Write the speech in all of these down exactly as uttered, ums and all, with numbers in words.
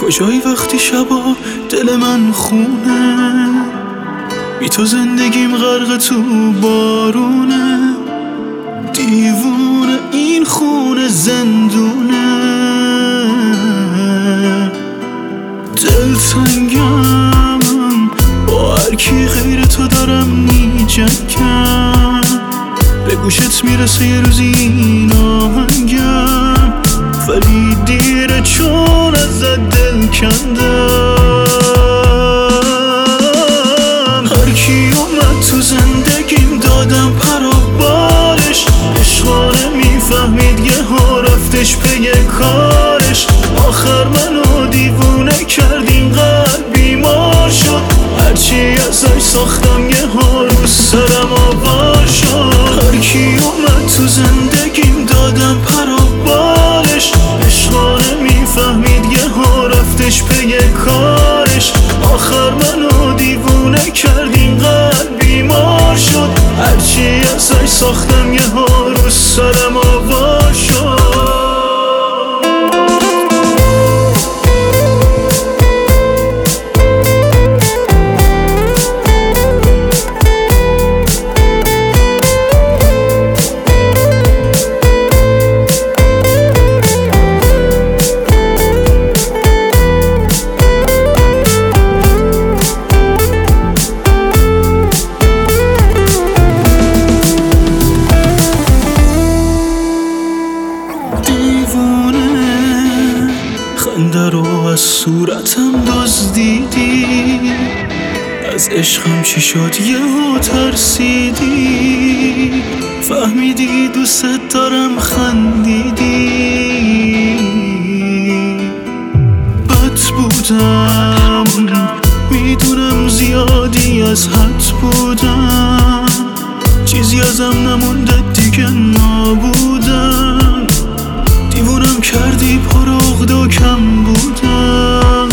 کجایی وقتی شبا دل من خونه، بی تو زندگیم غرق تو بارونه. دیوونه این خونه زندونه، دلتنگم با هر کی غیر تو دارم میجنگم. به گوشت میرسه یه روزی این آهنگم، ولی دیره چون ازت دل کندم. هر کی اومد تو زندگیم دادم پر و بالش، عشقانه میفهمید یه ها رفتش به یه کارش. آخر منو دیوونه کردین قلب بیمار شد، هرچی ازش ساختم یه ها رو سرم آوار شد. هر کی اومد تو زندگیم دادم پر و بالش، عشقانه میفهمید یه ها رفتش به یه کارش. آخر منو دیوونه کردین قلب بیمار شد، هرچی ازش ساختم یه ها رو سرم آوار شد. خنده رو از صورتم دزدیدی، از عشقم چی شد یهو ترسیدی. فهمیدی دوست دارم خندیدی، بد بودم میدونم زیادی از حد بودم، چیزی ازم نمونده دیگه نبودم. دیوونم کردی پر عقده و کم بودم.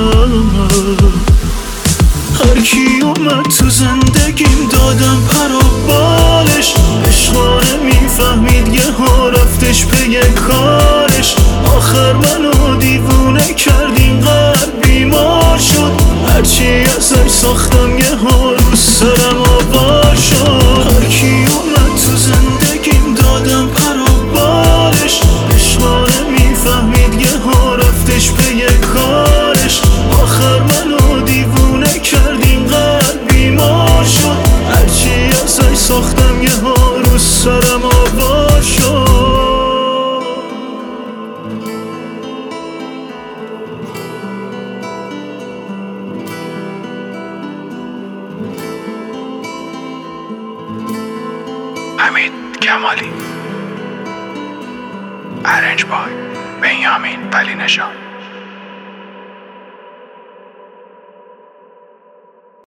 هر کی اومد تو زندگیم دادم پر و بالش، عشقانه میفهمید یه ها رفتش به یه کارش. آخر منو دیوونه کردین قلب بیمار شد، هرچی ازش ساختم یه ها رو سرم آوار شد. هر کی اومد تو زندگیم دادم پر و بالش، عشقانه میفهمید یه ها رفتش به یه کارش. آخر منو دیوونه کردین قلب بیمار شد، هرچی ازش ساختم یه ها رو سرم آوار شد. حمید کمالی، ارنج بای بنیامین ولی نژاد.